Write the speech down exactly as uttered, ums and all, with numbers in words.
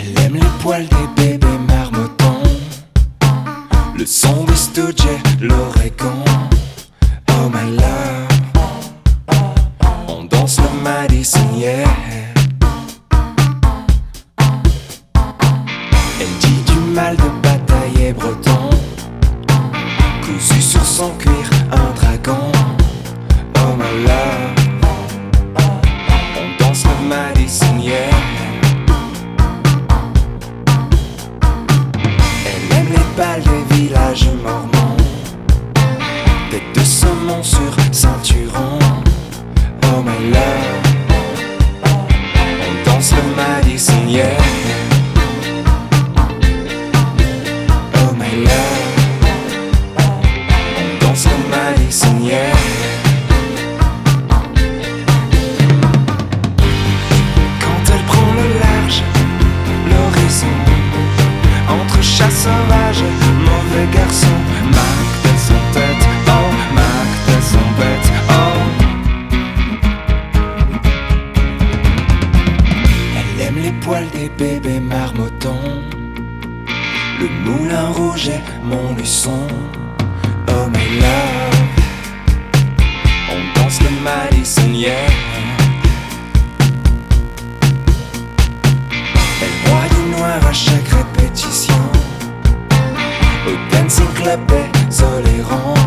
Elle aime les poils des bébés marmottons, le son des Stooges, l'Oregon. Oh my love, on danse le Madison, yeah. Elle dit du mal de batailler breton, cousu sur son cuir un dragon. Oh my love, on danse le Madison, yeah. Elle aime les balles des villages mormons, tête de saumon sur ceinturon. Oh my love, on danse le Madison, yeah. Oh my love, on danse le Madison, yeah. Quand elle prend le large, l'horizon, entre chats sauvages, mauvais garçons. Marque de son tête, oh, marque de son bête, oh. Elle aime les poils des bébés marmottons, le moulin rouge est mon luçon. Oh my love, on danse le Madison, yeah. Elle boit du noir à chaque répétition, au dancing club des Oléron.